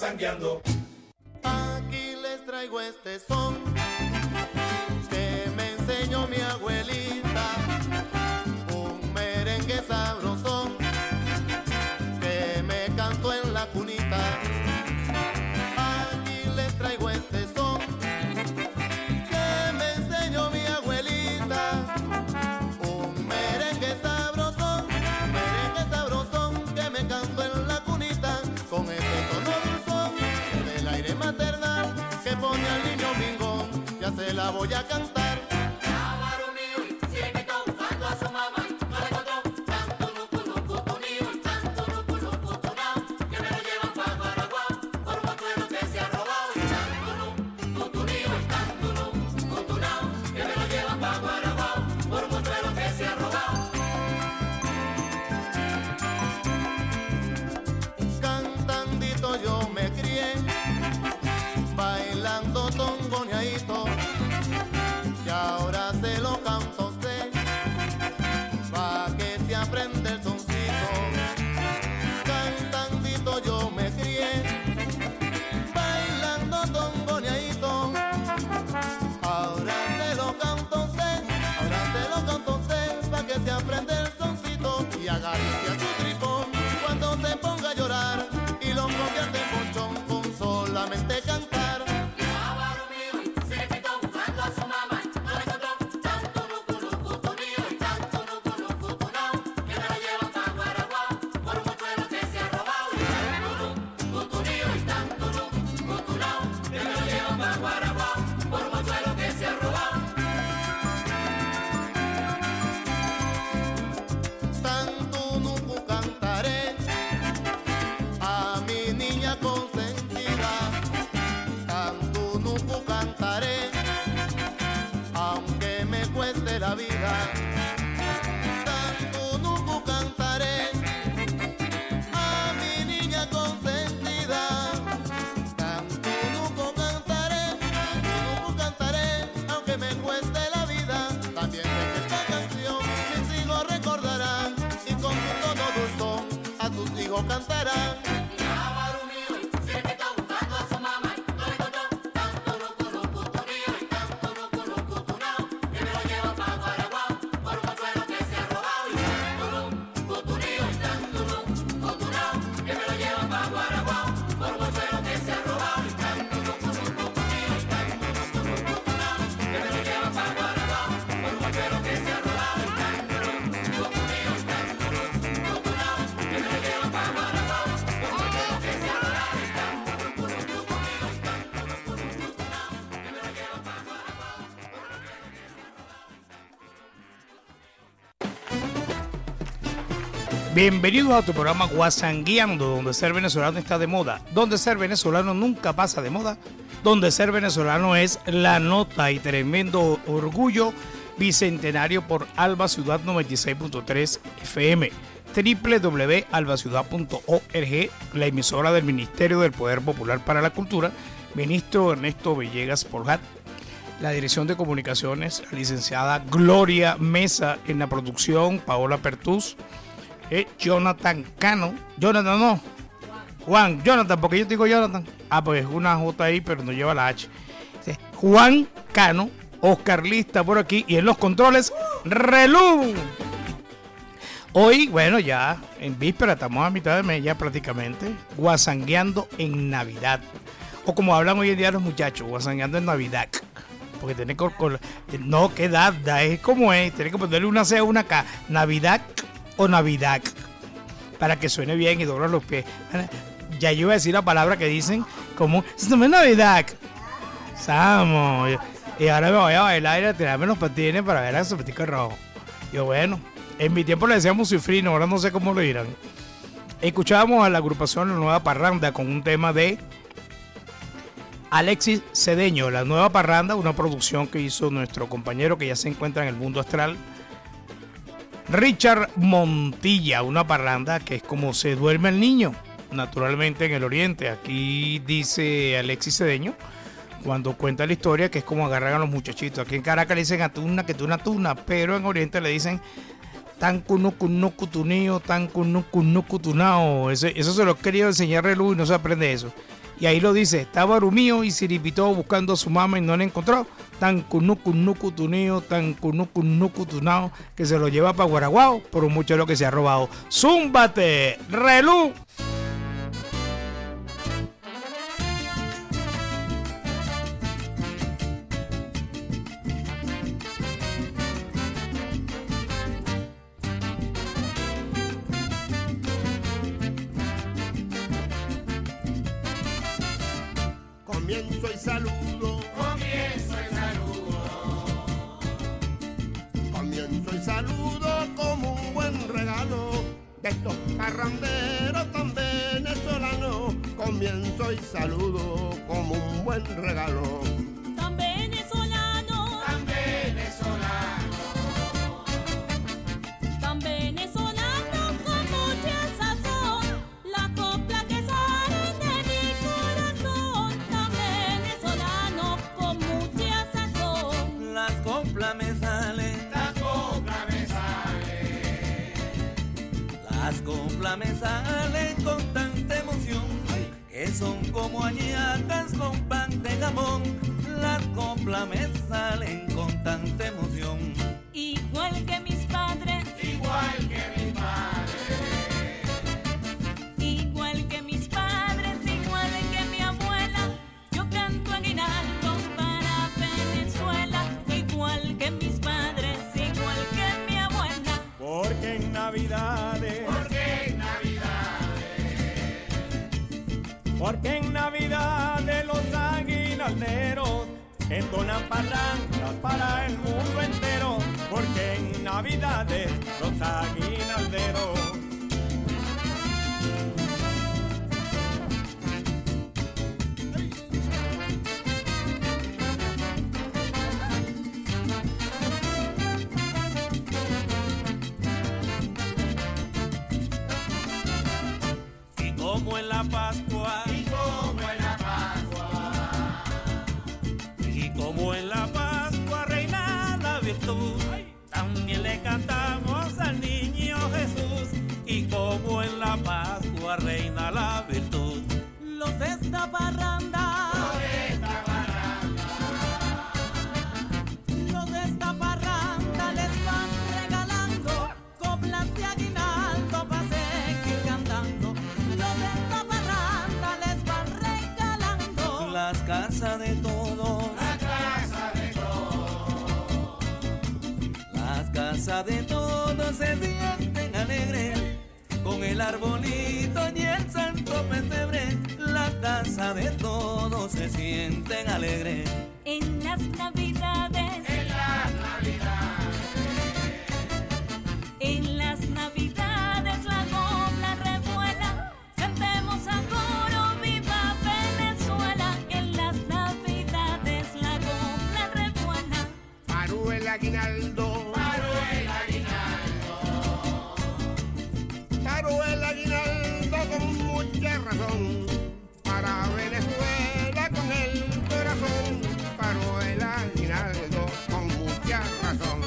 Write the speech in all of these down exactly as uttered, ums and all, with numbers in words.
guasangueando. Aquí les traigo este son que me enseñó mi abuelita, un merengue sabrosón que me cantó en la cunita. Aquí les traigo este son que me enseñó mi abuelita, un merengue sabrosón, un merengue sabrosón que me cantó en la cunita, con ese tono dulzón del aire maternal que pone al niño mingón. Ya se la voy a cantar. Agaricia su tripón cuando se ponga a llorar y lo convierte en bochón con solamente cantar. La vida, tanto nuco cantaré a mi niña consentida, tanto nuco cantaré, tanto nuco cantaré, aunque me cueste la vida. También sé que esta canción mis hijos recordarán y con tu tono dulzón a tus hijos cantarán. Bienvenidos a tu programa Guasangueando, donde ser venezolano está de moda, donde ser venezolano nunca pasa de moda, donde ser venezolano es la nota y tremendo orgullo bicentenario por Alba Ciudad noventa y seis punto tres F M, doble u doble u doble u punto alba ciudad punto org, la emisora del Ministerio del Poder Popular para la Cultura, ministro Ernesto Villegas Porjat, la dirección de comunicaciones, la licenciada Gloria Mesa, en la producción Paola Pertús, Eh, Jonathan Cano, Jonathan no, Juan, Jonathan, porque yo te digo Jonathan, ah, pues es una J ahí, pero no lleva la H. Juan Cano, Oscar Lista por aquí y en los controles, Relú. Hoy, bueno, ya en víspera, estamos a mitad de mes ya prácticamente, guasangueando en Navidad, o como hablan hoy en día los muchachos, guasangueando en Navidad. Porque tiene que, no, que da, da, es como es, tiene que ponerle una C a una K, Navidad o Navidad, para que suene bien y doblar los pies. Ya yo iba a decir la palabra que dicen como se llama Navidad, Samo, y ahora me voy a bailar y a tirarme los patines para ver a esos paticos rojos. Yo, bueno, en mi tiempo le decíamos cifrino, ahora no sé cómo lo dirán. Escuchábamos a la agrupación La Nueva Parranda con un tema de Alexis Cedeño, La Nueva Parranda, una producción que hizo nuestro compañero que ya se encuentra en el mundo astral, Richard Montilla, una parranda que es como se duerme el niño, naturalmente en el oriente. Aquí dice Alexis Cedeño, cuando cuenta la historia, que es como agarran a los muchachitos. Aquí en Caracas le dicen atuna, que tuna, tuna, pero en oriente le dicen tan cunucunucutunio, tan cunucunucutunao. Eso se lo he querido enseñar Relú y no se aprende eso. Y ahí lo dice, estaba Arumío y Siripitó buscando a su mamá y no la encontró. Tan cunucunucu tuneo, tan cunucunucu tunao, que se lo lleva para Guaraguao, por mucho de lo que se ha robado. ¡Zúmbate, relú! Comienzo y saludo, Comienzo el saludo, comienzo y saludo como un buen regalo de estos parranderos tan venezolanos. Comienzo y saludo como un buen regalo. Tan venezolano, tan venezolano, tan venezolano con mucha sazón, la copla que sale de mi corazón. Tan venezolano con mucha sazón, Las coplas me salen, la copla me sale, las coplas me salen con tanta emoción, que son como añacas con pan de jamón. Las coplas me salen con tanta emoción. igual que mis padres, igual que mi padre, igual que mis padres, igual que mi abuela. Yo canto aguinaldos para Venezuela, igual que mis padres, igual que mi abuela. Porque en Navidades, porque en Navidades, porque en Navidades los aguinalderos entonan parrandas para el mundo entero. Porque en Navidades los aguinalderos. Y como en la Pascua, y como en la Pascua, y como en la Pascua reina la virtud, también le cantamos al niño Jesús. Y como en la Pascua reina la virtud, Los de esta parranda, esta barranda, los de esta parranda les van regalando coplas de aguinaldo para seguir cantando. Los de esta parranda les van regalando. Las casas de todos, la casa de todos, las casas de todos se sienten alegres, con el arbolito y el santo pesebre. La casa de todos se sienten alegres. En las navidades, en las Navidades, en las navidades la copla revuela. Cantemos a coro, viva Venezuela. En las navidades la copla revuela. Paró el aguinaldo, paró el aguinaldo, paró el aguinaldo con mucha razón. Para Venezuela con el corazón, paró el aguinaldo con mucha razón.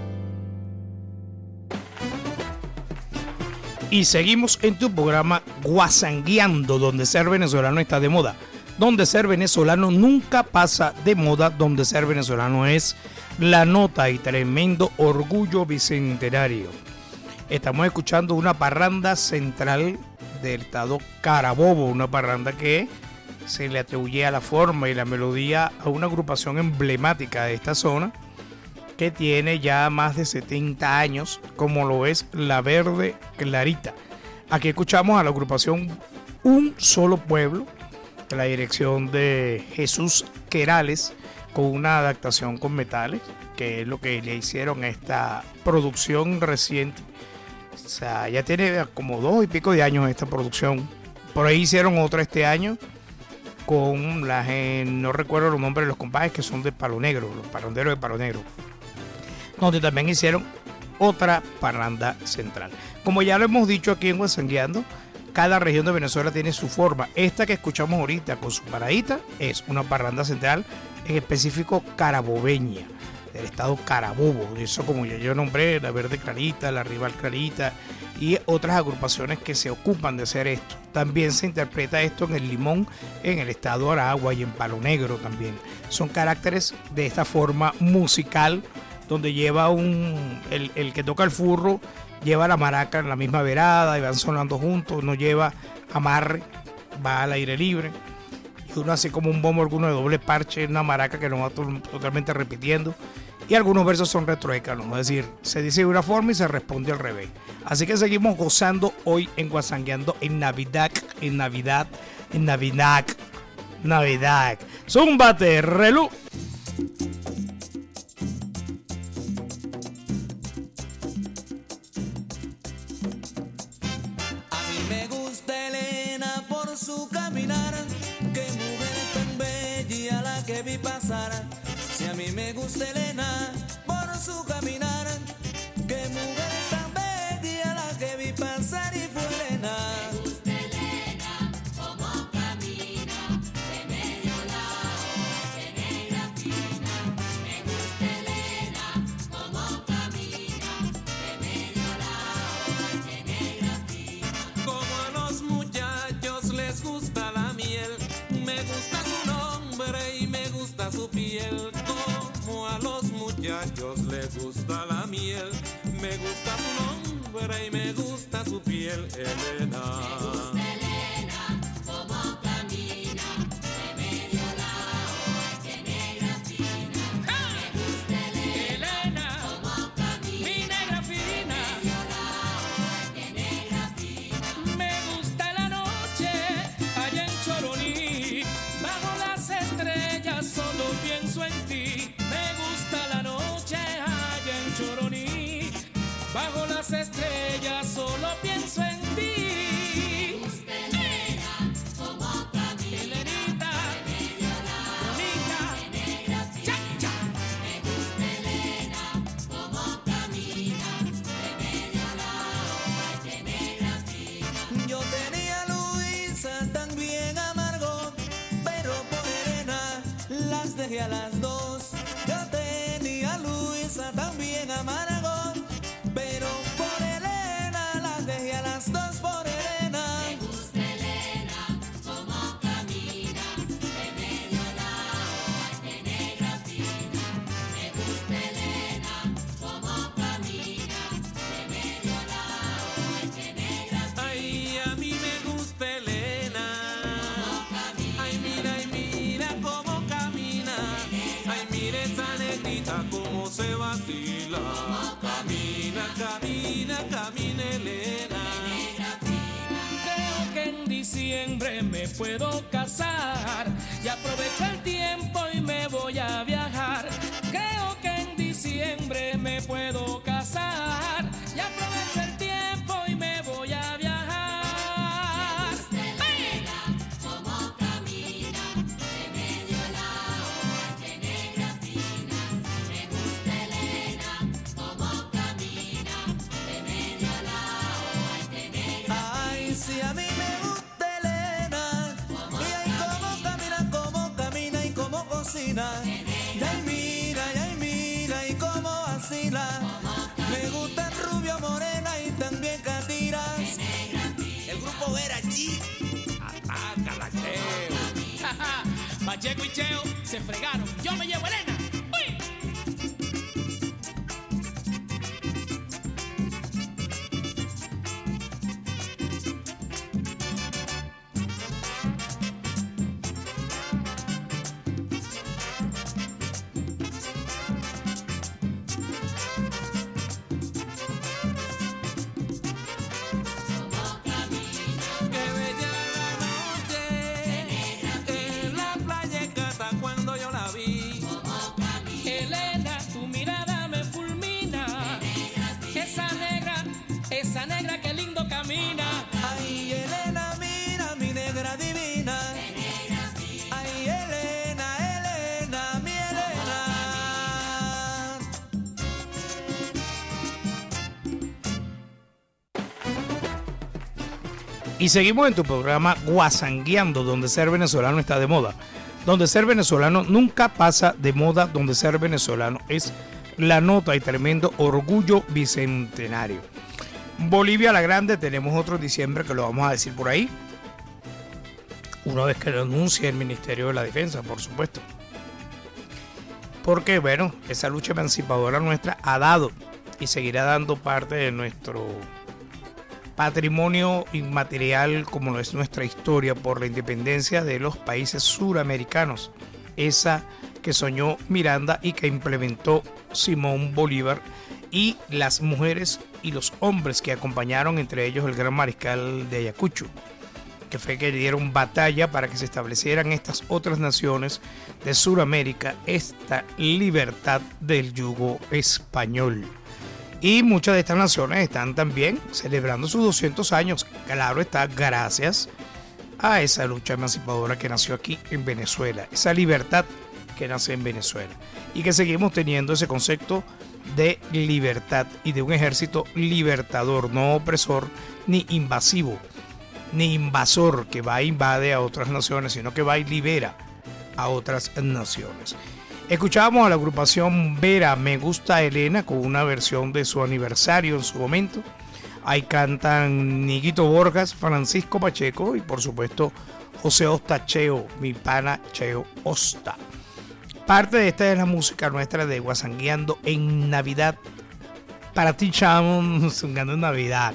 Y seguimos en tu programa Guasangueando, donde ser venezolano está de moda, donde ser venezolano nunca pasa de moda, donde ser venezolano es la nota y tremendo orgullo bicentenario. Estamos escuchando una parranda central del estado Carabobo, una parranda que se le atribuye a la forma y la melodía a una agrupación emblemática de esta zona que tiene ya más de setenta años, como lo es La Verde Clarita. Aquí escuchamos a la agrupación Un Solo Pueblo, de la dirección de Jesús Querales, con una adaptación con metales, que es lo que le hicieron a esta producción reciente. O sea, ya tiene como dos y pico de años esta producción. Por ahí hicieron otra este año con las, eh, no recuerdo los nombres de los compadres, que son de Palo Negro, los parranderos de Palo Negro, donde también hicieron otra parranda central. Como ya lo hemos dicho aquí en Guasangueando, cada región de Venezuela tiene su forma. Esta que escuchamos ahorita con su paradita es una parranda central, en específico carabobeña, del estado Carabobo. Eso, como ya yo nombré, La Verde Clarita, La Rival Clarita y otras agrupaciones que se ocupan de hacer esto. También se interpreta esto en el Limón, en el estado de Aragua y en Palo Negro también. Son caracteres de esta forma musical donde lleva un el, el que toca el furro lleva la maraca en la misma verada y van sonando juntos, no lleva amarre, va al aire libre. Y uno hace como un bombo, alguno de doble parche, una maraca que no va to- totalmente repitiendo. Y algunos versos son retroécanos, es decir, se dice de una forma y se responde al revés. Así que seguimos gozando hoy en Guasangueando en Navidad, en Navidad, en Navidad, Navidad. Zúmbate, relú. A mí me gusta Elena por su caminar, qué mujer tan bella la que vi pasar. Si a mí me gusta Elena por su caminar, qué mujer tan bella la que vi pasar y fue Elena. Me gusta Elena como camina de medio lado, de negra fina. Me gusta Elena como camina de medio lado, de negra fina. Como a los muchachos les gusta la miel, me gusta su nombre y me gusta su piel. Como a los muchachos les gusta la miel, me gusta su nombre y me gusta su piel, Elena. Me gusta Elena como camina de medio lado, de negra fina. Me gusta Elena como camina Mi negra fina, de medio lado, de negra fina. me gusta la noche allá en Choroní, bajo las estrellas solo pienso en ti. Me gusta la noche allá en Choroní, bajo las estrellas solo pienso en ti. Me gusta Elena como camina Elenita, de medio lado, bonita, de negra fina. cha, cha. Me gusta Elena como camina de medio lado, de negra fina. Yo tenía a Luisa también amargo, pero por Elena las dejé a las dos. Yo tenía a Luisa también amargo, pero por Elena las dejé a las dos por Elena. Me gusta Elena como camina de medio lado, de negra fina. Me gusta Elena como camina de medio lado, de negra fina. Ay, a mí me gusta Elena. Ay, mira, ay, mira cómo camina. Ay, mira esa negrita cómo se vacila. Camina, camina, camina Elena. Creo que en diciembre me puedo casar y aprovecho el tiempo y me voy a viajar. Creo que en diciembre me puedo casar y aprovecho el tiempo y me voy a viajar. ¡Ay! Como camina de medio lado, de negra fina. Me gusta Elena como camina de medio lado, de negra. Ay, si a mí me gusta Elena, y ay, cómo camina, cómo camina y cómo cocina. Y ay, mira, y ay, mira y cómo vacila. Me gusta el rubio, morena y también catiras. El grupo Vera G. Atácala, Cheo. Pacheco y Cheo se fregaron. Yo me llevo a Elena. ¡Uy! Qué bella la noche en la playa de Cata cuando yo la vi. Elena, tu mirada me fulmina. Esa negra, esa negra que lindo camina. Ay, Elena, mira mi negra divina. Ay, Elena, Elena, mi Elena. Y seguimos en tu programa Guasangueando, donde ser venezolano está de moda. Donde ser venezolano nunca pasa de moda, donde ser venezolano es la nota y tremendo orgullo bicentenario. Bolivia la Grande, tenemos otro en diciembre que lo vamos a decir por ahí. Una vez que lo anuncie el Ministerio de la Defensa, por supuesto. Porque, bueno, esa lucha emancipadora nuestra ha dado y seguirá dando parte de nuestro patrimonio inmaterial, como lo es nuestra historia por la independencia de los países suramericanos. Esa que soñó Miranda y que implementó Simón Bolívar, y las mujeres y los hombres que acompañaron, entre ellos el gran mariscal de Ayacucho, que fue que dieron batalla para que se establecieran estas otras naciones de Sudamérica, esta libertad del yugo español. Y muchas de estas naciones están también celebrando sus doscientos años, claro está, gracias a esa lucha emancipadora que nació aquí en Venezuela, esa libertad que nace en Venezuela, y que seguimos teniendo ese concepto de libertad y de un ejército libertador, no opresor ni invasivo, ni invasor que va e invade a otras naciones, sino que va y libera a otras naciones. Escuchábamos a la agrupación Vera, Me Gusta Elena, con una versión de su aniversario en su momento. Ahí cantan Niguito Borjas, Francisco Pacheco y por supuesto José Osta Cheo, mi pana Cheo Osta. Parte de esta es la música nuestra de Guasangueando en Navidad. Para ti, chamo, zungando en Navidad.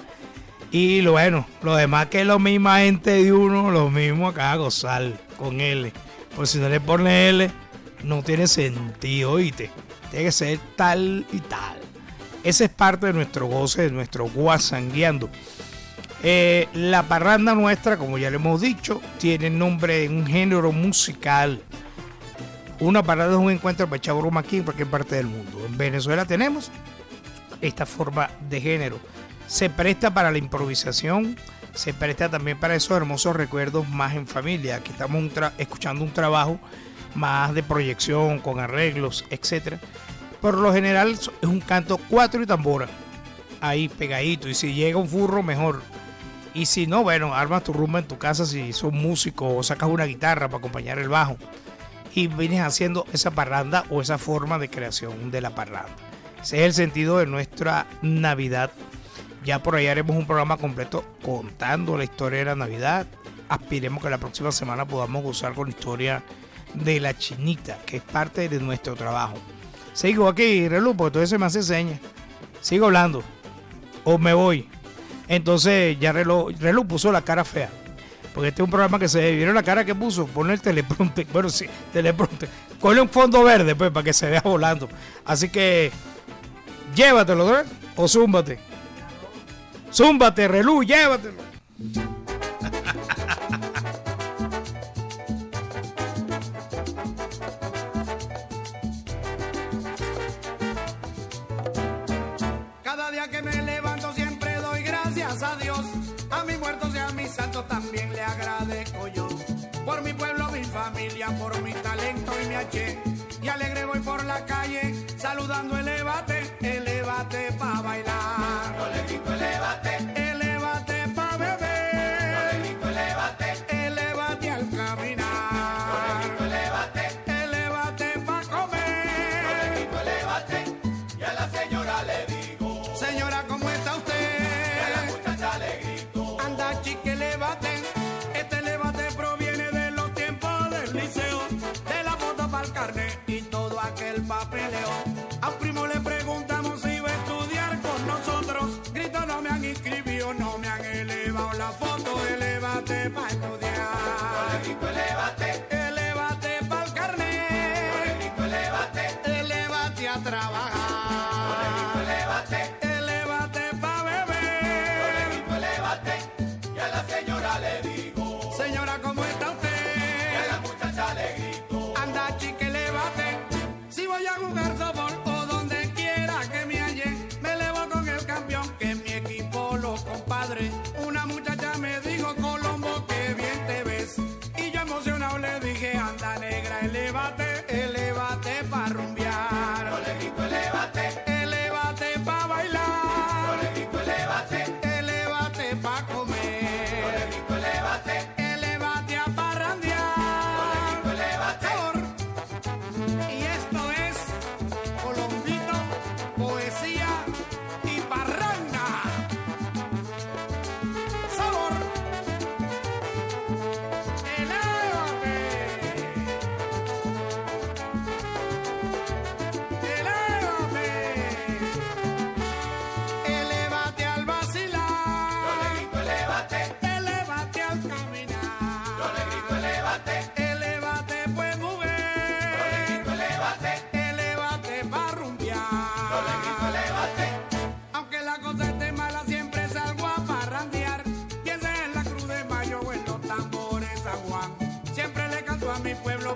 Y lo bueno, lo demás que es la misma gente de uno, lo mismo acá a gozar con L. Porque si no le pones L, no tiene sentido, oíste. Tiene que ser tal y tal. Ese es parte de nuestro goce, de nuestro guasangueando. Eh, la parranda nuestra, como ya le hemos dicho, tiene nombre de un género musical. Una parranda es un encuentro para echar broma aquí en cualquier parte del mundo. En Venezuela tenemos esta forma de género. Se presta para la improvisación, se presta también para esos hermosos recuerdos más en familia. Aquí estamos un tra- escuchando un trabajo más de proyección, con arreglos, etcétera. Por lo general es un canto cuatro y tambora, ahí pegadito, y si llega un furro mejor. Y si no, bueno, armas tu rumba en tu casa si sos músico o sacas una guitarra para acompañar el bajo. Y vienes haciendo esa parranda o esa forma de creación de la parranda. Ese es el sentido de nuestra Navidad. Ya por ahí haremos un programa completo contando la historia de la Navidad. Aspiremos que la próxima semana podamos gozar con la historia de la chinita, que es parte de nuestro trabajo. Sigo aquí, Relu, porque todo se me hace señas. Sigo hablando. O me voy. Entonces ya Relu, Relu puso la cara fea. Porque este es un programa que se vieron la cara que puso. Pone el teleprompter. Bueno, sí, teleprompter. Ponle un fondo verde, pues, para que se vea volando. Así que llévatelo, ¿no? O zúmbate. Zúmbate, Relú, llévatelo. Cada día que me levanto siempre doy gracias a Dios. A mis muertos y a mis santos también le agradezco yo. Por mi pueblo, mi familia, por mi talento y mi H. Y alegre voy por la calle, saludando elévate, elévate pa' bailar. No le grito elévate, elévate pa' beber. No le grito elévate, elévate al caminar. No le grito elévate, elévate pa' comer. No le grito elévate, y a la señora le digo. Señora, ¿cómo está usted? Y a la muchacha le grito. Anda, chique, elévate. Este elévate proviene de los tiempos del liceo, de la foto pa'l carnet y todo aquel papeleo. A un primo le preguntamos si iba a estudiar con nosotros. Grito, no me han inscribido, no me han elevado la foto. Elévate pa' estudiar. No le grito elévate, elévate pa'l carnet. No le grito elévate, elévate a trabajar. No le grito elévate, elévate pa' beber. No le grito elévate, y a la señora le digo. Señora, ¿cómo está usted? Y a la muchacha le grito. Anda, chique, elévate. Si voy a jugar softball o donde quiera que me halle, me elevo con el campeón que es mi equipo, los compadres. Una muchacha me dijo, Colombo, que bien te ves. Y yo emocionado le dije, anda, negra, elévate, elévate pa' rumbear. No le grito elévate, elévate pa' bailar. No le grito elévate, elévate pa' comer. No le grito elévate, elévate a parrandear. No le grito elévate. Y esto es Colombito, poesía y parranda.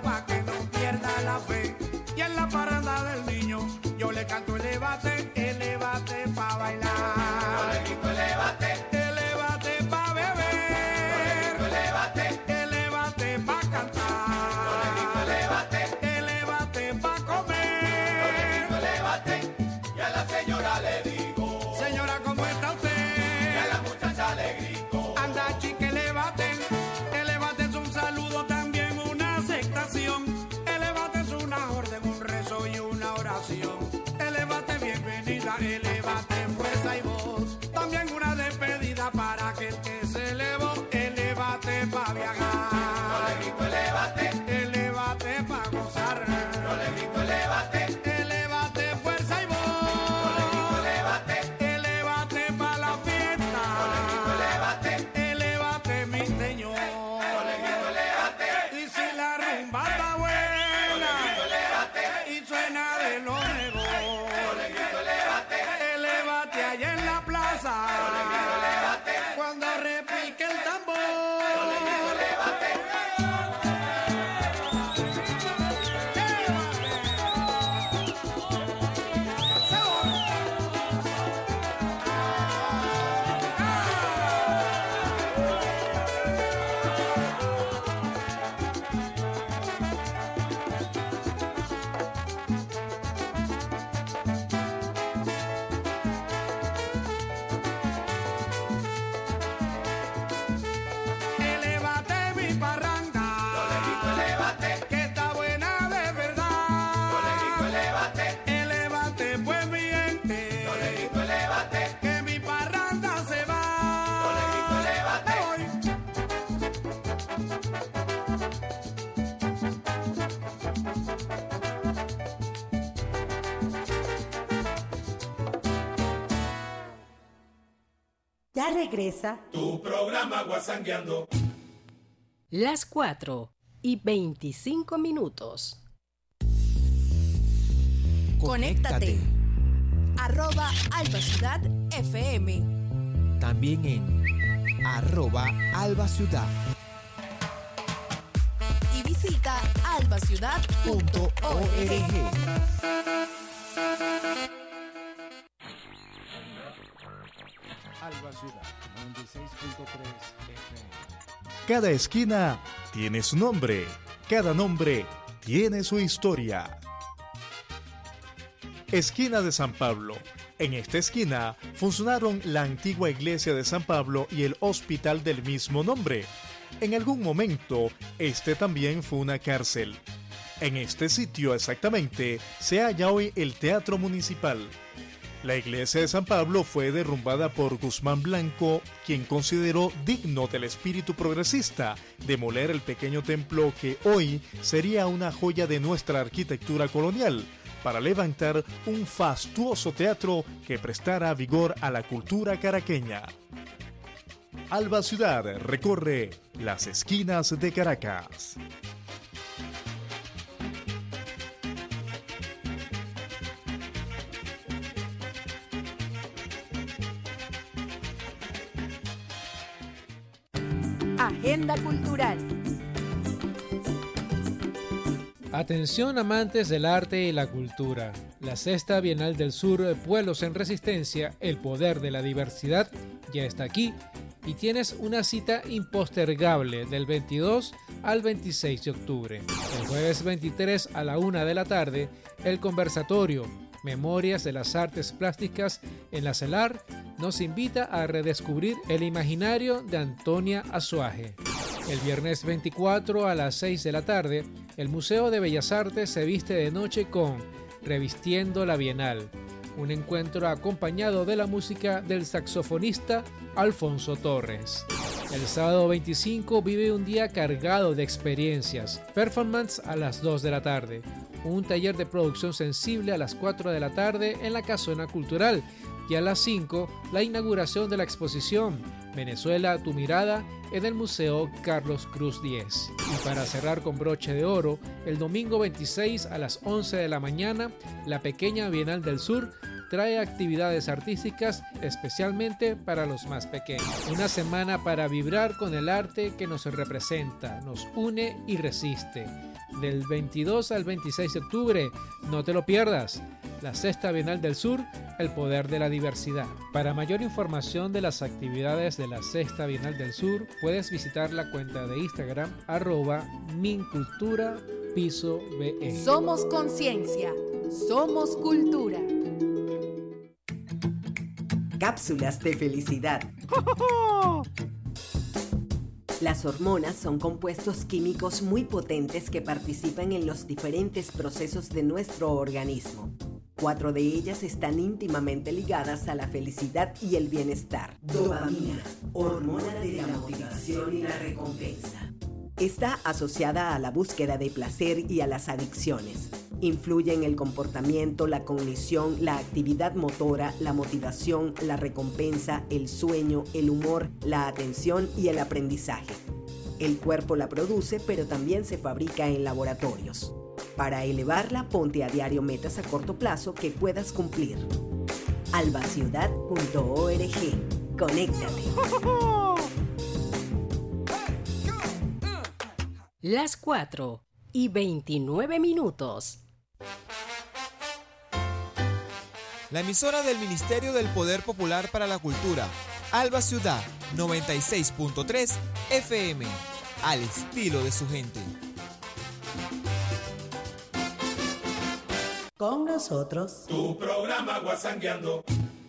coro pa' que no pierda la fe. Y en la parranda del niño yo le canto elevate, elevate pa' bailar. Yo le grito elevate, elevate pa' beber. Yo le grito elevate, elevate pa' cantar. Yo le grito elevate, elevate pa' comer. Yo le grito elevate y a la señora le digo, señora, ¿cómo está usted? Y a la muchacha le grito, anda chica, elevate. Elevate es un saludo, también una aceptación. Elevate es una orden, un rezo y una oración. Elevate, bienvenida, elevate, fuerza y voz. También una despedida para aquel que se elevó. Elevate pa' viajar. Yo le grito elevate, elevate pa' gozar. Yo le grito elevate, elevate, fuerza y voz. Yo le grito elevate, elevate pa' la fiesta. Yo le grito elevate, elevate mi señor. Yo le grito elevate, y si la rumba está buena, yo le grito elevate, y suena de lo mejor. Yo le grito elevate, elevate allá en la plaza. Yo le grito elevate, cuando repique el tambor. Yo le grito elevate. Elevate mi parranda. Yo le grito elevate, que está buena de verdad. Yo le grito elevate, elevate pues mi gente. Yo le grito elevate, que mi parranda se va. Yo le grito elevate. Ya regresa Tu programa Guasangueando. las cuatro y veinticinco minutos. Conéctate. Arroba Alba Ciudad F M. También en arroba Alba Ciudad. Y visita albaciudad punto org. Alba Ciudad noventa y seis punto tres F M. Cada esquina tiene su nombre, cada nombre tiene su historia. Esquina de San Pablo. En esta esquina funcionaron la antigua iglesia de San Pablo y el hospital del mismo nombre. En algún momento, este también fue una cárcel. En este sitio exactamente se halla hoy el Teatro Municipal. La iglesia de San Pablo fue derrumbada por Guzmán Blanco, quien consideró digno del espíritu progresista demoler el pequeño templo que hoy sería una joya de nuestra arquitectura colonial, para levantar un fastuoso teatro que prestara vigor a la cultura caraqueña. Alba Ciudad recorre las esquinas de Caracas. Agenda cultural. Atención amantes del arte y la cultura. La Sexta Bienal del Sur, Pueblos en Resistencia, el poder de la diversidad, ya está aquí y tienes una cita impostergable del veintidós al veintiséis de octubre. El jueves veintitrés a la una de la tarde, el conversatorio Memorias de las Artes Plásticas en la CELAR nos invita a redescubrir el imaginario de Antonia Azuaje. El viernes veinticuatro a las seis de la tarde, el Museo de Bellas Artes se viste de noche con Revistiendo la Bienal, un encuentro acompañado de la música del saxofonista Alfonso Torres. El sábado veinticinco vive un día cargado de experiencias. Performance a las dos de la tarde, un taller de producción sensible a las cuatro de la tarde en la Casona Cultural y a las cinco la inauguración de la exposición Venezuela, tu mirada en el Museo Carlos Cruz diez. Y para cerrar con broche de oro, el domingo veintiséis a las once de la mañana, la pequeña Bienal del Sur trae actividades artísticas especialmente para los más pequeños. Una semana para vibrar con el arte que nos representa, nos une y resiste. del veintidós al veintiséis de octubre. No te lo pierdas. La Sexta Bienal del Sur, el poder de la diversidad. Para mayor información de las actividades de la Sexta Bienal del Sur, puedes visitar la cuenta de Instagram arroba mincultura piso be. Somos conciencia, somos cultura. Cápsulas de felicidad. Las hormonas son compuestos químicos muy potentes que participan en los diferentes procesos de nuestro organismo. Cuatro de ellas están íntimamente ligadas a la felicidad y el bienestar. Dopamina, hormona de la motivación y la recompensa. Está asociada a la búsqueda de placer y a las adicciones. Influye en el comportamiento, la cognición, la actividad motora, la motivación, la recompensa, el sueño, el humor, la atención y el aprendizaje. El cuerpo la produce, pero también se fabrica en laboratorios. Para elevarla, ponte a diario metas a corto plazo que puedas cumplir. albaciudad punto org. Conéctate. Las cuatro y veintinueve minutos. La emisora del Ministerio del Poder Popular para la Cultura, Alba Ciudad, noventa y seis punto tres F M, al estilo de su gente. Con nosotros, tu programa Guasangueando.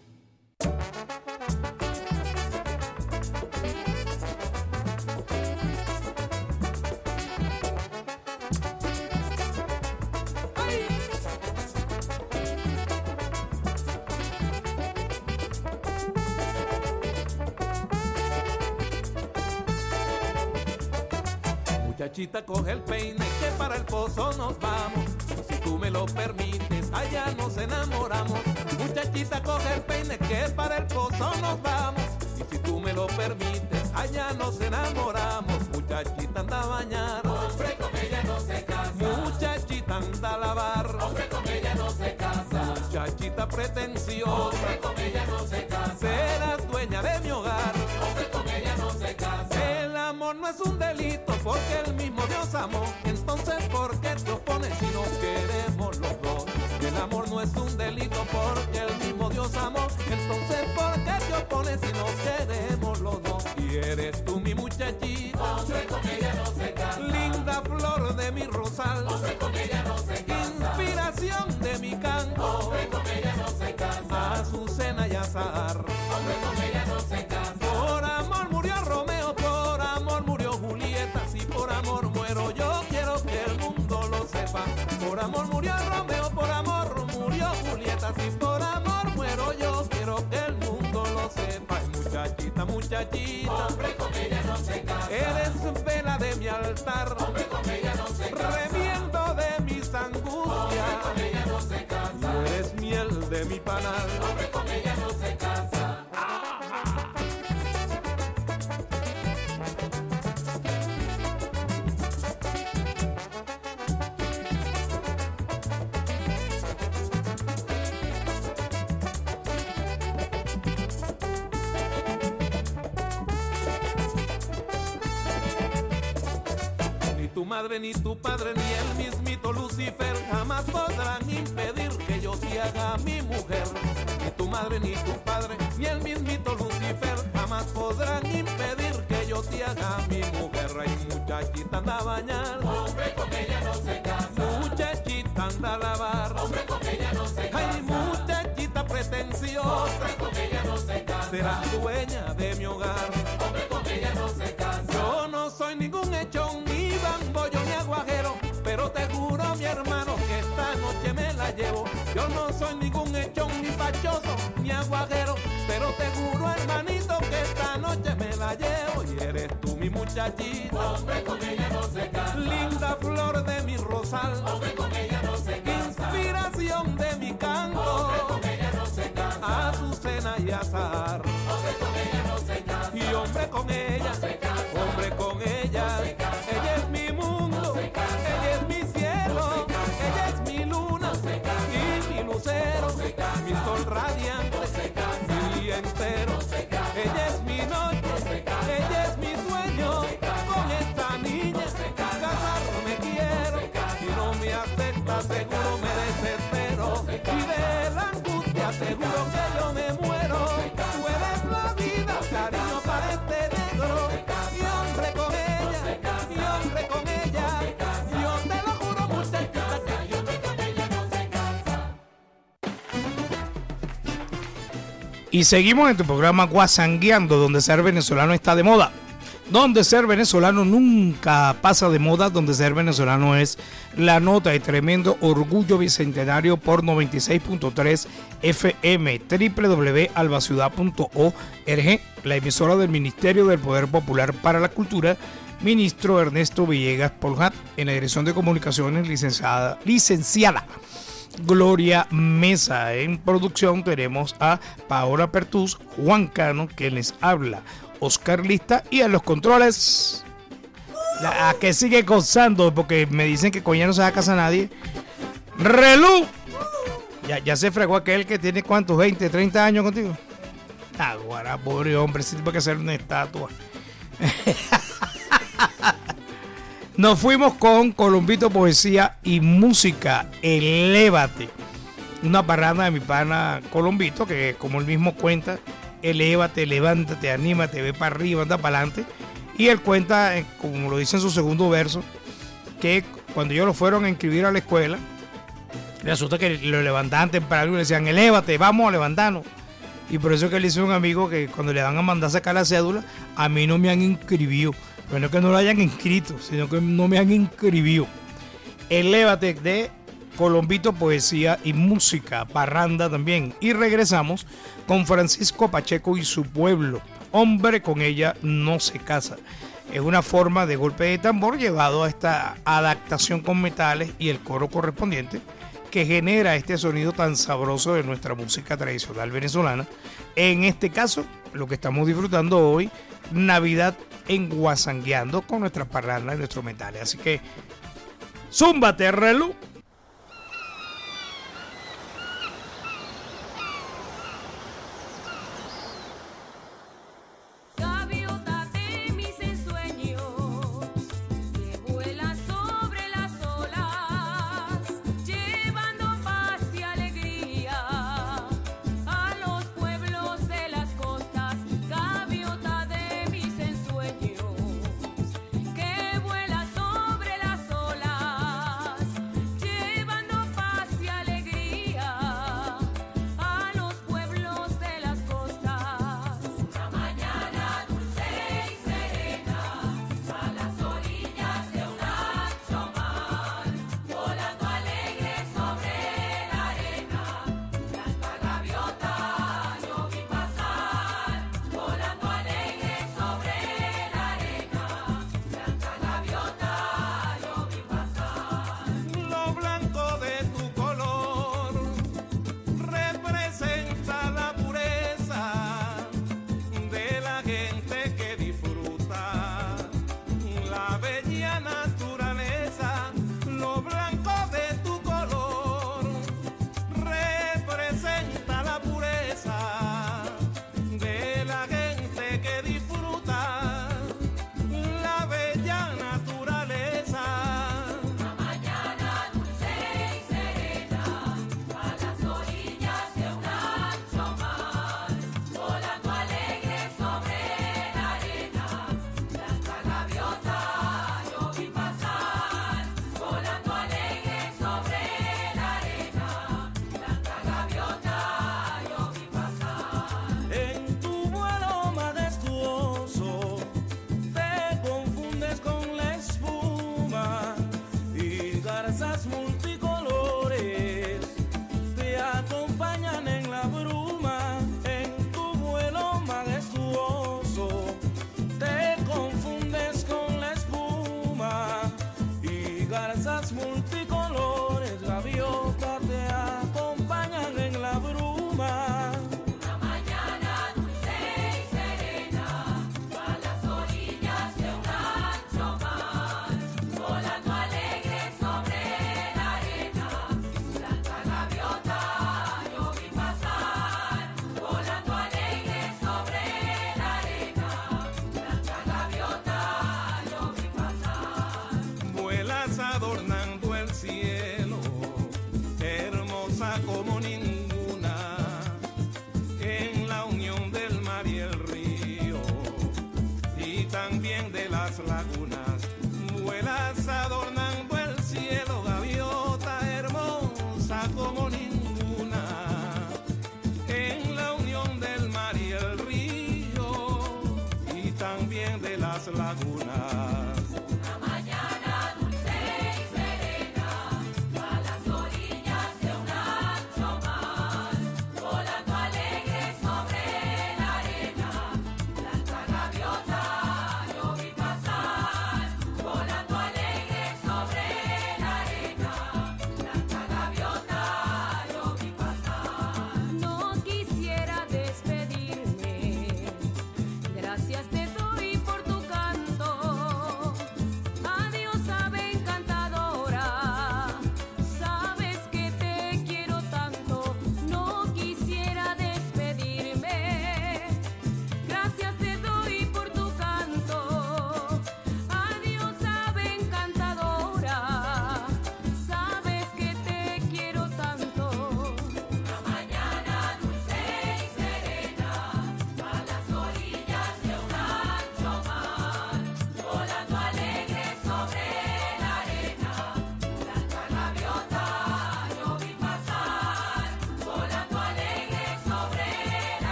Muchachita, coge el peine que para el pozo nos vamos. Si tú me lo permites, allá nos enamoramos. Muchachita, coge el peine que para el pozo nos vamos. Y si tú me lo permites, allá nos enamoramos. Muchachita, anda a bañar, hombre, con ella no se casa. Muchachita, anda a lavar, hombre, con ella no se casa. Muchachita pretenciosa, hombre, con ella no se casa. Serás dueña de mi hogar, hombre, con ella no se casa. El amor no es un delito porque el mismo Dios amó. Entonces, ¿por qué te opones si nos queremos los dos? El amor no es un delito porque el mismo Dios amó. Entonces, ¿por qué te opones si nos queremos los dos? Y eres tú mi muchachita, hombre, con ella no se casa. Linda flor de mi rosal, hombre, con ella no se casa. Inspiración de mi canto, hombre, con ella no se casa. Azucena y azahar, hombre, con ella no se casa. Por amor murió Romeo, por amor murió Julieta. Si por amor muero yo, quiero que el mundo lo sepa. Por amor murió Romeo, por amor murió Julieta. Si por amor muero yo, quiero que el mundo lo sepa. Y muchachita, muchachita, hombre, con ella no se casa. Eres vela de mi altar, hombre, con ella no se casa. Reviento de mis angustias, hombre, con ella no se casa. Y eres miel de mi panal, hombre, con ella no se casa. tu madre, ni tu padre, ni el mismito Lucifer jamás podrán impedir que yo te haga mi mujer. Ni tu madre, ni tu padre, ni el mismito Lucifer jamás podrán impedir que yo te haga mi mujer. Ay, muchachita, anda a bañar, hombre, con ella no se casa. Muchachita, anda a lavar, hombre, con ella no se casa. Ay, muchachita pretenciosa, hombre, con ella no se casa. Serás dueña de mi hogar, hombre, con ella no se casa. Yo no soy ningún hechón, ni bambollo, ni aguajero, pero te juro, mi hermano, que esta noche me la llevo. Yo no soy ningún hechón, ni fachoso, ni aguajero, pero te juro, hermanito, que esta noche me la llevo. Y eres tú mi muchachita, hombre, con ella no se casa. Linda flor de mi rosal, hombre, con ella no se casa. Inspiración de mi canto, hombre, con ella no se casa. Azucena y azahar, hombre, con ella no se casa. Y hombre con ella, no se casa. hombre con ella, no se casa. Ella es mi mundo, no se casa. Ella es mi cielo, no se casa. Ella es mi luna, no se casa. Y mi lucero, no se casa. mi sol radiante, no se casa. mi día entero, no se casa. Ella es mi noche, no se casa. ella es mi sueño, no se casa. con esta niña, no se casa. casarme quiero, no se casa. me afecta, seguro me desespero. Y de la angustia seguro que yo me muero. Tú eres la vida, cariño para este negro. Y hombre con ella, y hombre con ella. Yo te lo juro, muchachita, que yo hombre con ella no se casa. Y seguimos en tu programa Guasangueando, donde ser venezolano está de moda. Donde ser venezolano nunca pasa de moda, donde ser venezolano es la nota y tremendo orgullo bicentenario por noventa y seis punto tres F M, doble u doble u doble u punto alba ciudad punto org, la emisora del Ministerio del Poder Popular para la Cultura, ministro Ernesto Villegas Poljat, en la dirección de comunicaciones licenciada, licenciada Gloria Mesa. En producción tenemos a Paola Pertús, Juan Cano, que les habla, Oscar Lista, y en los controles, la, a que sigue gozando, porque me dicen que con ella no se va a casa nadie, Relú. Ya, ya se fregó aquel que tiene cuántos, veinte, treinta años contigo. Ah, guara, pobre hombre, sí tiene que hacer una estatua. Nos fuimos con Colombito Poesía y Música, Elévate. Una parranda de mi pana Colombito, que como él mismo cuenta, elévate, levántate, anímate, ve para arriba, anda para adelante. Y él cuenta, como lo dice en su segundo verso, que cuando ellos lo fueron a inscribir a la escuela, resulta que lo levantaban temprano y le decían, elévate, vamos a levantarnos. Y por eso que él dice a un amigo que cuando le van a mandar a sacar la cédula, a mí no me han inscribido. Pero no es que no lo hayan inscrito, sino que no me han inscribido. Elévate de Colombito Poesía y Música, parranda también. Y regresamos con Francisco Pacheco y su pueblo. Hombre con ella no se casa. Es una forma de golpe de tambor llevado a esta adaptación con metales y el coro correspondiente que genera este sonido tan sabroso de nuestra música tradicional venezolana. En este caso, lo que estamos disfrutando hoy, Navidad en Guasangueando, con nuestras parrandas y nuestros metales. Así que, zúmbate, Relú. Que vuela sobre las olas.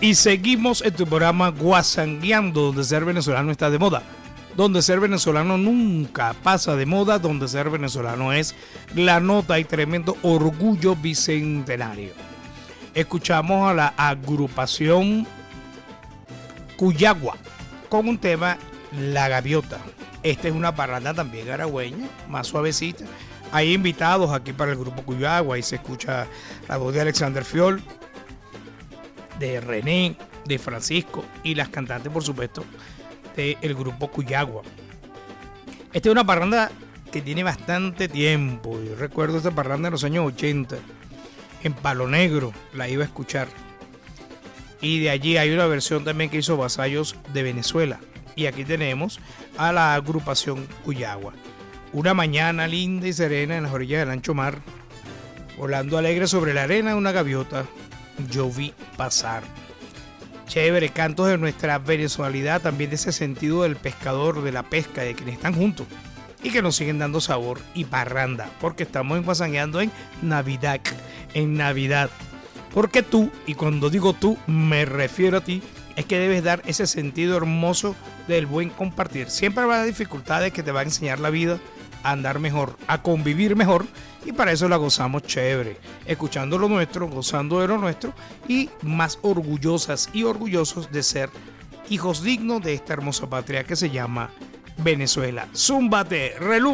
Y seguimos en tu programa Guasangueando, donde ser venezolano está de moda. Donde ser venezolano nunca pasa de moda, donde ser venezolano es la nota y tremendo orgullo bicentenario. Escuchamos a la agrupación Cuyagua con un tema La Gaviota. Esta es una parranda también aragüeña, más suavecita. Hay invitados aquí para el grupo Cuyagua y se escucha la voz de Alexander Fiol, de René, de Francisco y las cantantes, por supuesto, del grupo Cuyagua. Esta es una parranda que tiene bastante tiempo. Yo recuerdo esta parranda en los años ochenta. En Palo Negro la iba a escuchar. Y de allí hay una versión también que hizo Vasallos de Venezuela. Y aquí tenemos a la agrupación Cuyagua. Una mañana linda y serena en las orillas del ancho mar, volando alegre sobre la arena de una gaviota, yo vi pasar. Chévere, cantos de nuestra venezolanidad, también de ese sentido del pescador, de la pesca, de quienes están juntos y que nos siguen dando sabor y parranda, porque estamos enguasangueando en Navidad, en Navidad. Porque tú, y cuando digo tú, me refiero a ti, es que debes dar ese sentido hermoso del buen compartir. Siempre habrá dificultades que te va a enseñar la vida a andar mejor, a convivir mejor, y para eso la gozamos chévere, escuchando lo nuestro, gozando de lo nuestro y más orgullosas y orgullosos de ser hijos dignos de esta hermosa patria que se llama Venezuela. Zúmbate, relú.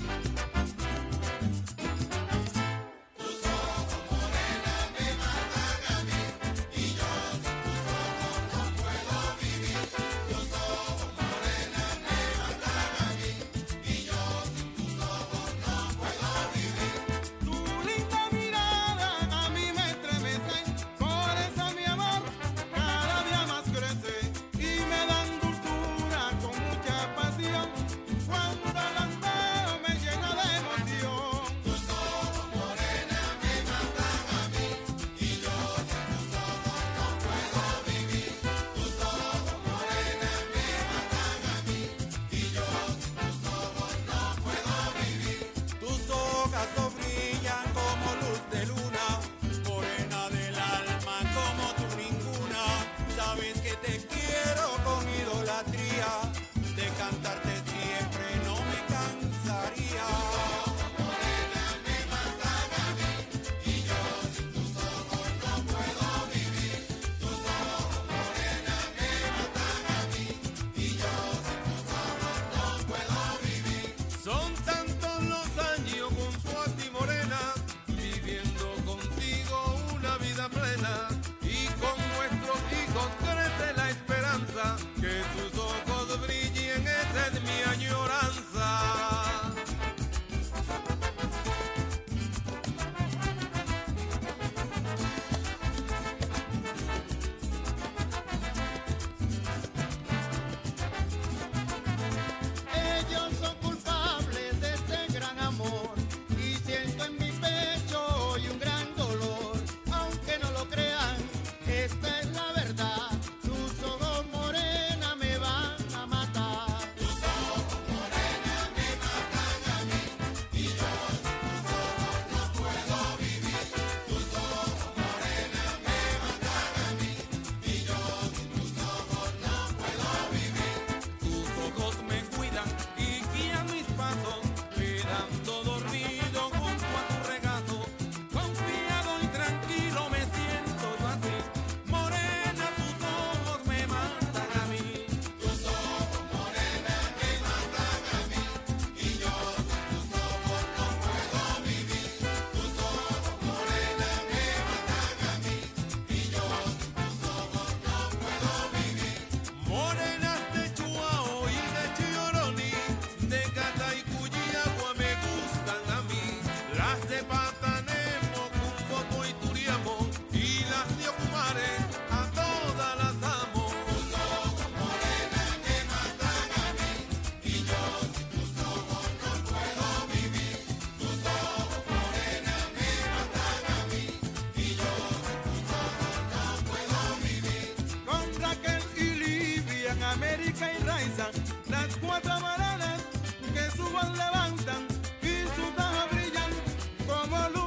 América y Raiza, las cuatro morenas que su voz levantan y sus ojos brillan como luz.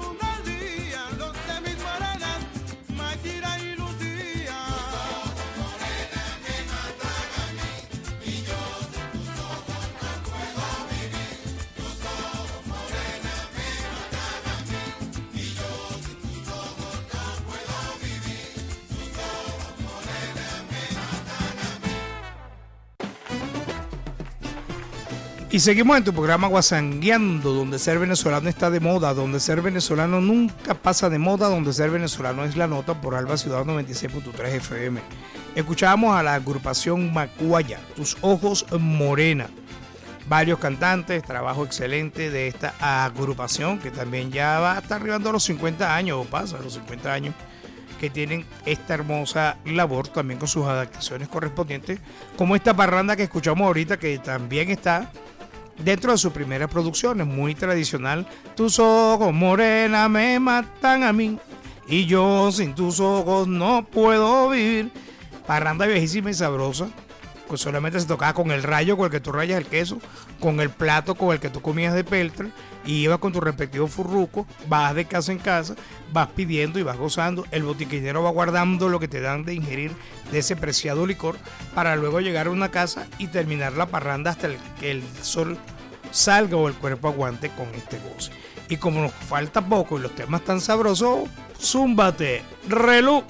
Y seguimos en tu programa Guasangueando, donde ser venezolano está de moda, donde ser venezolano nunca pasa de moda, donde ser venezolano es la nota, por Alba Ciudad noventa y seis punto tres F M. Escuchábamos a la agrupación Macuaya, Tus Ojos Morena. Varios cantantes, trabajo excelente de esta agrupación que también ya va hasta arribando a los cincuenta años, o pasa a los cincuenta años, que tienen esta hermosa labor también con sus adaptaciones correspondientes, como esta parranda que escuchamos ahorita, que también está dentro de sus primeras producciones, muy tradicional. Tus ojos morena me matan a mí y yo sin tus ojos no puedo vivir. Parranda viejísima y sabrosa, pues solamente se tocaba con el rayo con el que tú rayas el queso, con el plato con el que tú comías de peltre, y ibas con tu respectivo furruco, vas de casa en casa, vas pidiendo y vas gozando. El botiquinero va guardando lo que te dan de ingerir de ese preciado licor para luego llegar a una casa y terminar la parranda hasta el, que el sol salga o el cuerpo aguante con este goce. Y como nos falta poco y los temas tan sabrosos, zúmbate, relú.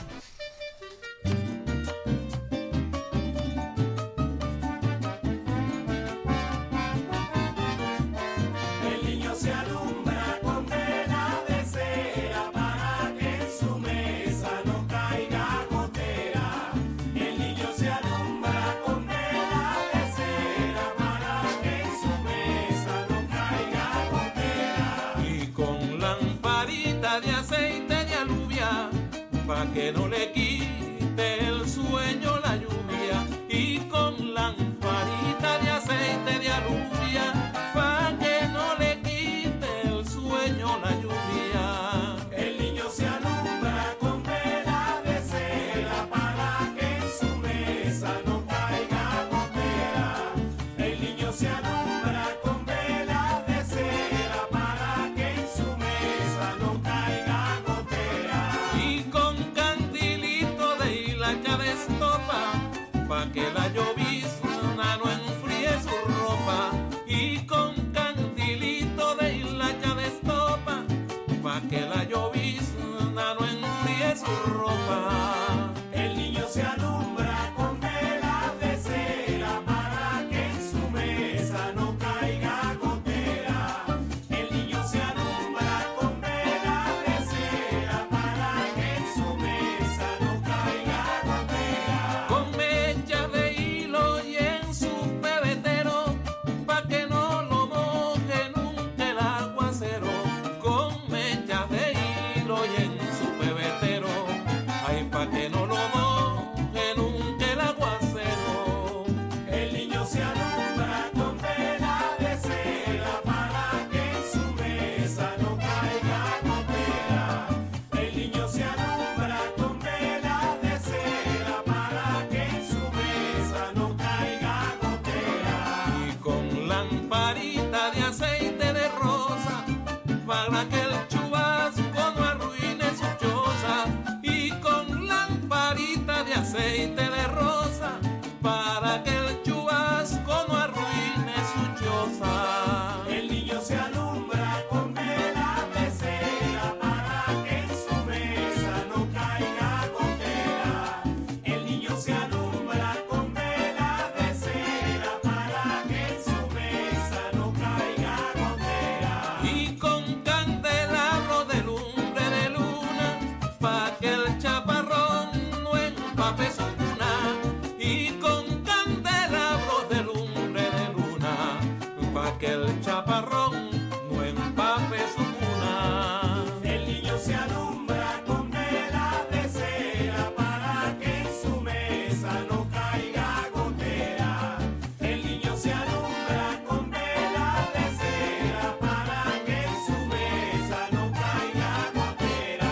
Que no le quite el sueño la lluvia, y con lamparita de aceite de alubia, pa' que no le quite el sueño la lluvia. El niño se alumbra con vela de cera para que en su mesa no caiga gotera. El niño se alumbra con vela de cera para que en su mesa no caiga gotera. Y con de estopa, pa' que la llovizna no enfríe su ropa, y con cantilito de hilacha de estopa, pa' que la llovizna no enfríe su ropa. El niño se alumbra con vela de cera para que en su mesa no caiga gotera. El niño se alumbra con vela de cera para que en su mesa no caiga gotera. Con mecha de hilo y en su pebetero, pa' que no lo moje nunca el aguacero. Con mecha de hilo y en su pebetero, ay, pa' que no lo moje nunca el aguacero. El niño se alumbra con vela de cera para que en su mesa no caiga gotera. El niño se alumbra con vela de cera para que en su mesa no caiga gotera. Y con lamparita de aceite de rosa, para que el chubasco no arruine su choza. Y con lamparita de aceite de rosa, para que el chubasco no arruine su choza. El niño se alumbra con vela de cera para que en su mesa no caiga gotera. El niño se alumbra con vela de cera para que en su mesa no caiga gotera. Y con candelabro de lumbre de luna, pa' que el chaparrón no empape su cuna. Y con candelabro de lumbre de luna, pa' que el chaparrón no empape su cuna. El niño se alumbra con vela de cera para que en su mesa no caiga gotera. El niño se alumbra con vela de cera para que en su mesa no caiga gotera.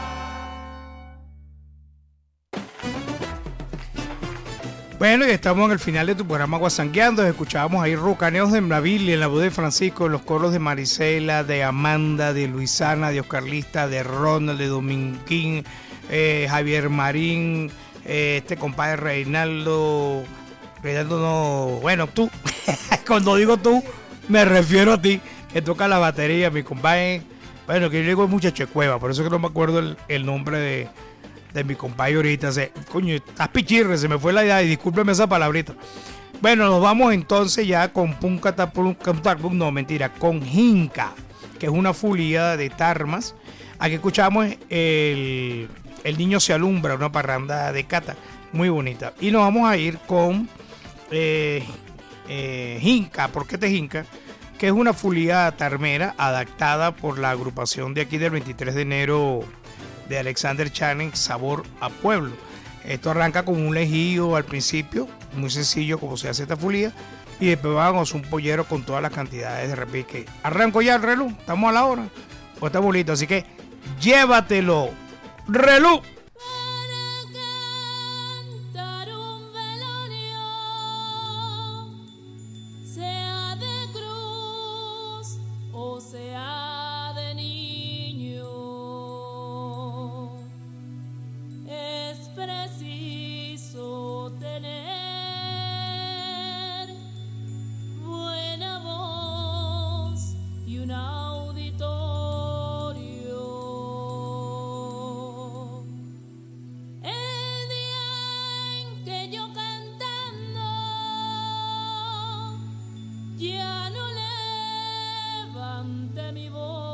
Bueno, y estamos en el final de tu programa Guasangueando. Escuchábamos ahí rocaneos de Mraville en la voz de Francisco, en los coros de Marisela, de Amanda, de Luisana, de Oscarlista, de Ronald, de Dominguín, eh, Javier Marín, eh, este compadre Reinaldo. Reinaldo no. Bueno, tú. Cuando digo tú, me refiero a ti, que toca la batería, mi compadre. Bueno, que yo digo muchacho de Cueva, por eso que no me acuerdo el, el nombre de. de mi compadre ahorita. Se, coño, estás pichirre, se me fue la idea y discúlpeme esa palabrita. Bueno, nos vamos entonces ya con Punkata Punkatapunk, no, mentira, con Jinca, que es una fulia de tarmas. Aquí escuchamos el, el Niño se alumbra, una parranda de Cata, muy bonita. Y nos vamos a ir con eh, eh, Jinca, ¿por qué te Jinca? Que es una fulia tarmera adaptada por la agrupación de aquí del veintitrés de enero de Alexander Channing, Sabor a Pueblo. Esto arranca con un lejillo al principio, muy sencillo como se hace esta fulía, y después vamos a un pollero con todas las cantidades de repique. Arranco ya el reloj, estamos a la hora, o está bonito, así que llévatelo, reloj. Sea de cruz o sea de niño, es preciso tener buena voz y un auditorio. El día en que yo cantando ya no levante mi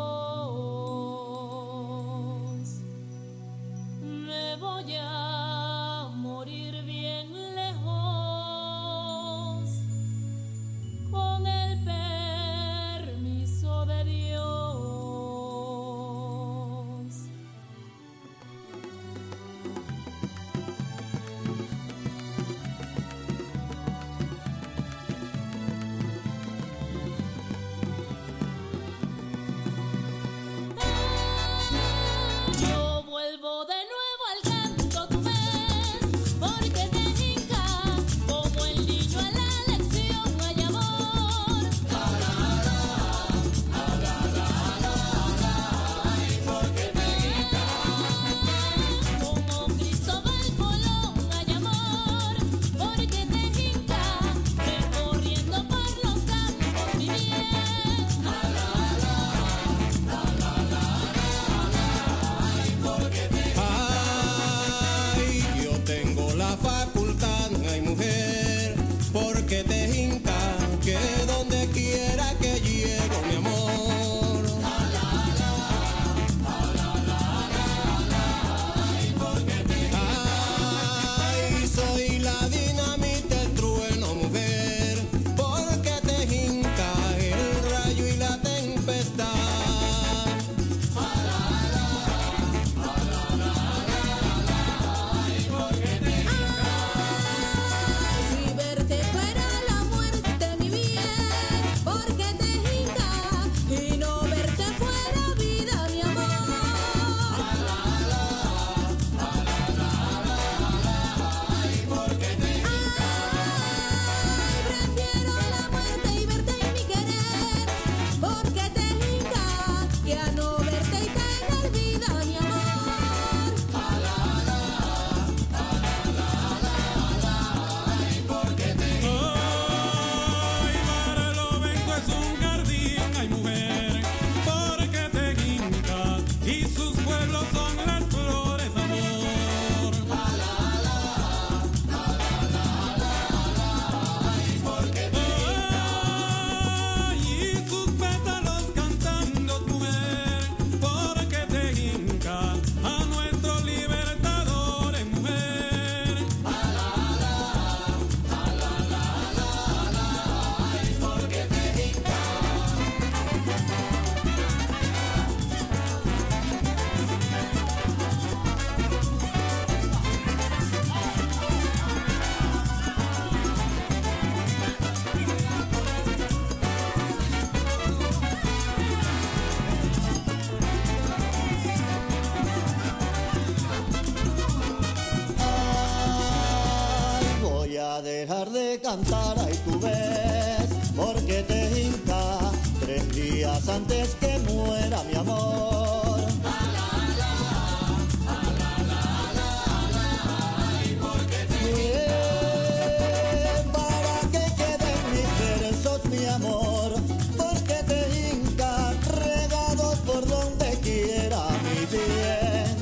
voz, me voy a morir bien lejos con el permiso de Dios. Yo vuelvo de nuevo al canto, tú ves, porque te hinca como el niño a la lección, hay amor. Porque te hinca como Cristóbal Colón, hay amor. Porque te hinca recorriendo por los campos mi bien. Ay, yo tengo la facultad, ay mujer, porque te hinca que donde quiera que llego, mi amor. Ay, soy la dinamita, el trueno, mujer, porque te hinca el rayo y la tempestad. Si verte fuera la muerte, mi bien, porque te hinca, y no verte fuera vida, mi amor. Prefiero la muerte y verte y mi querer, porque te hinca, que a no verte y tener vida, mi amor. Ay, Barlovento es un jardín, ay mujer, porque te hinca y sus pueblos son las flores, amor. Ay, y sus pétalos cantando, mujer, porque te hinca a nuestros libertadores, mujer. Ay, voy a dejar de cantar, ay tú ves, porque te hinca tres días antes que muera mi amor. Bien, para que queden mis versos, mi amor, porque te hinca regados por donde quiera, mi bien.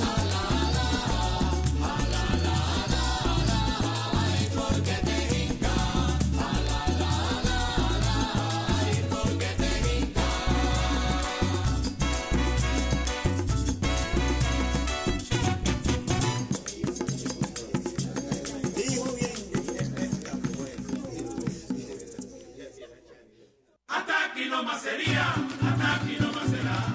Porque te hinca no más sería, hasta aquí no más será.